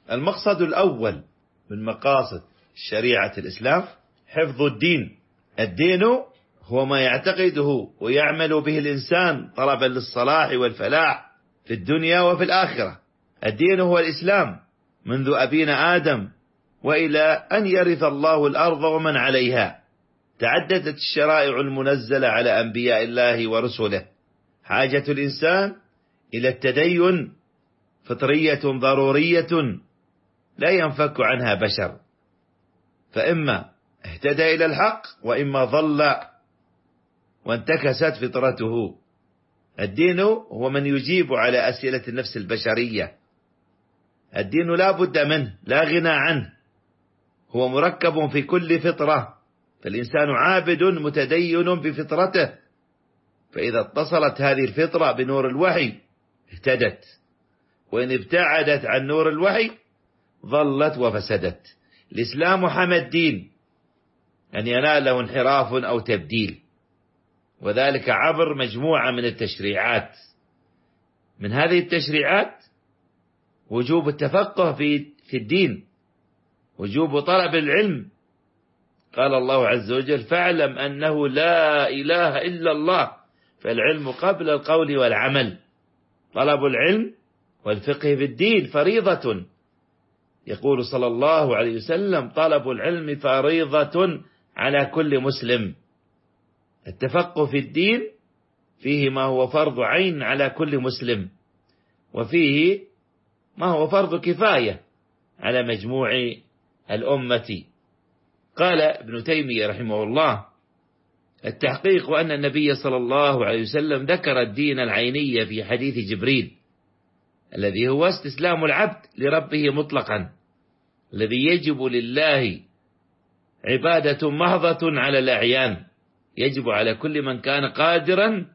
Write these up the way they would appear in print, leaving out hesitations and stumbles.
المقصد الأول من مقاصد شريعة الإسلام حفظ الدين. الدين هو ما يعتقده ويعمل به الإنسان طلبا للصلاح والفلاح في الدنيا وفي الآخرة. الدين هو الإسلام منذ أبينا آدم وإلى أن يرث الله الأرض ومن عليها. تعددت الشرائع المنزلة على أنبياء الله ورسله. حاجة الإنسان إلى التدين فطرية ضرورية لا ينفك عنها بشر، فإما اهتدى إلى الحق وإما ضل وانتكست فطرته. الدين هو من يجيب على أسئلة النفس البشرية. الدين لا بد منه، لا غنى عنه، هو مركب في كل فطرة، فالإنسان عابد متدين بفطرته، فإذا اتصلت هذه الفطرة بنور الوحي اهتدت، وإن ابتعدت عن نور الوحي ضلت وفسدت. الإسلام حمى الدين أن يناله انحراف أو تبديل، وذلك عبر مجموعة من التشريعات. من هذه التشريعات وجوب التفقه في الدين، وجوب طلب العلم. قال الله عز وجل: فاعلم أنه لا إله إلا الله، فالعلم قبل القول والعمل. طلب العلم والفقه في الدين فريضة. يقول صلى الله عليه وسلم: طلب العلم فريضة على كل مسلم. التفقه في الدين فيه ما هو فرض عين على كل مسلم، وفيه ما هو فرض كفاية على مجموع الأمة. قال ابن تيمية رحمه الله: التحقيق أن النبي صلى الله عليه وسلم ذكر الدين العيني في حديث جبريل، الذي هو استسلام العبد لربه مطلقا، الذي يجب لله عبادة محضة على الأعيان. يجب على كل من كان قادرا،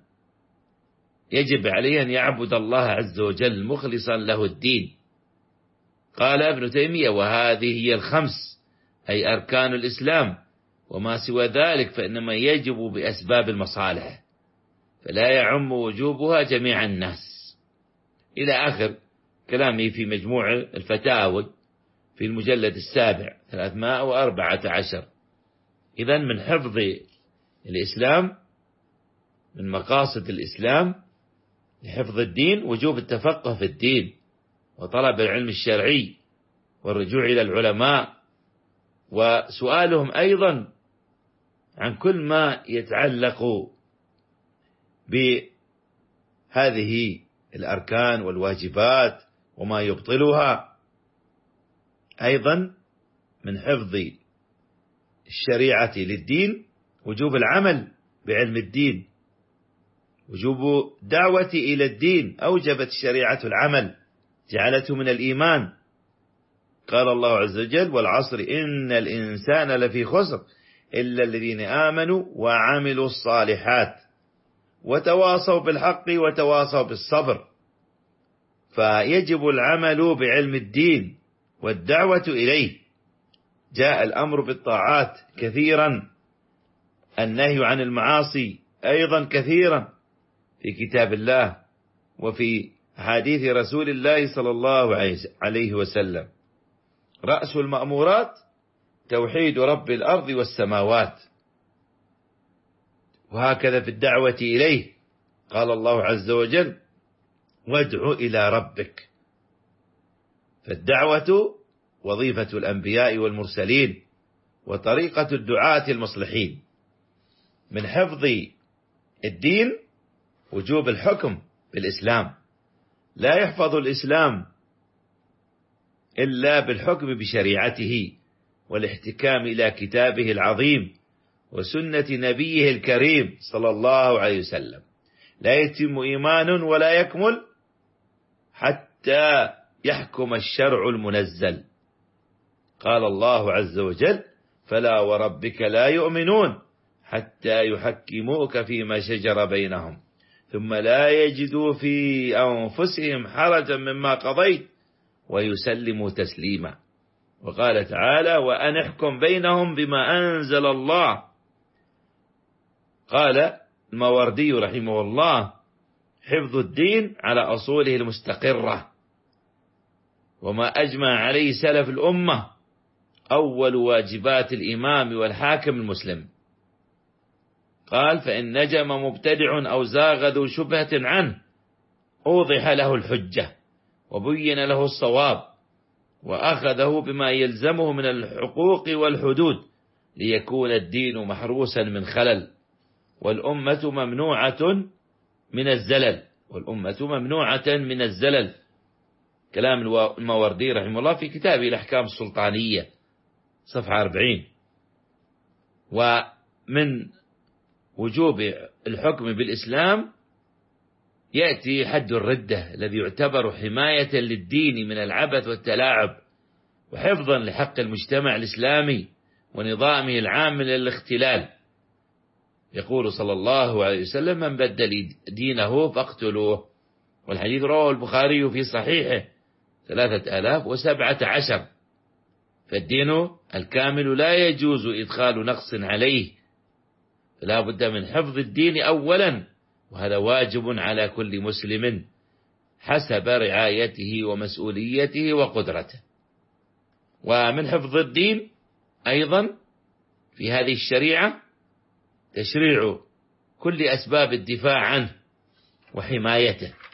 يجب عليه أن يعبد الله عز وجل مخلصا له الدين. قال ابن تيمية: وهذه هي الخمس، أي أركان الإسلام، وما سوى ذلك فإنما يجب بأسباب المصالح، فلا يعم وجوبها جميع الناس. إلى آخر كلامه في مجموع الفتاوى في المجلد 7 314. إذن من حفظ الإسلام، من مقاصد الإسلام لحفظ الدين وجوب التفقه في الدين، وطلب العلم الشرعي، والرجوع إلى العلماء، وسؤالهم أيضا عن كل ما يتعلق بهذه الأركان والواجبات وما يبطلها. أيضا من حفظ الشريعة للدين وجوب العمل بعلم الدين، وجوب دعوة إلى الدين. أوجبت الشريعة العمل، جعلته من الإيمان. قال الله عز وجل: والعصر إن الإنسان لفي خسر إلا الذين آمنوا وعملوا الصالحات وتواصوا بالحق وتواصوا بالصبر. فيجب العمل بعلم الدين والدعوة إليه. جاء الأمر بالطاعات كثيرا، النهي عن المعاصي أيضا كثيرا في كتاب الله وفي حديث رسول الله صلى الله عليه وسلم. رأس المأمورات توحيد رب الأرض والسماوات، وهكذا في الدعوة إليه. قال الله عز وجل: وادع إلى ربك. فالدعوة وظيفة الأنبياء والمرسلين، وطريقة الدعاة المصلحين. من حفظ الدين وجوب الحكم بالإسلام. لا يحفظ الإسلام إلا بالحكم بشريعته والاحتكام إلى كتابه العظيم وسنة نبيه الكريم صلى الله عليه وسلم. لا يتم إيمان ولا يكمل حتى يحكم الشرع المنزل. قال الله عز وجل: فلا وربك لا يؤمنون حتى يحكموك فيما شجر بينهم ثم لا يجدوا في أنفسهم حرجا مما قضيت ويسلموا تسليما. وقال تعالى: وأن احكم بينهم بما أنزل الله. قال الماوردي رحمه الله: حفظ الدين على أصوله المستقرة، وما أجمع عليه سلف الأمة أول واجبات الإمام والحاكم المسلم. قال: فإن نجم مبتدع أو زاغ ذو شبهة عنه أوضح له الحجة وبين له الصواب وأخذه بما يلزمه من الحقوق والحدود ليكون الدين محروسا من خلل، والأمة ممنوعة من الزلل. كلام الماوردي رحمه الله في كتابه الأحكام السلطانية صفحة 40. ومن وجوب الحكم بالإسلام يأتي حد الردة الذي يعتبر حماية للدين من العبث والتلاعب وحفظا لحق المجتمع الإسلامي ونظامه العام من الاختلال. يقول صلى الله عليه وسلم: من بدل دينه فاقتلوه. والحديث رواه البخاري في صحيحه 3017. فالدين الكامل لا يجوز إدخال نقص عليه، فلا بد من حفظ الدين أولا، وهذا واجب على كل مسلم حسب رعايته ومسؤوليته وقدرته. ومن حفظ الدين أيضا في هذه الشريعة تشريع كل أسباب الدفاع عنه وحمايته،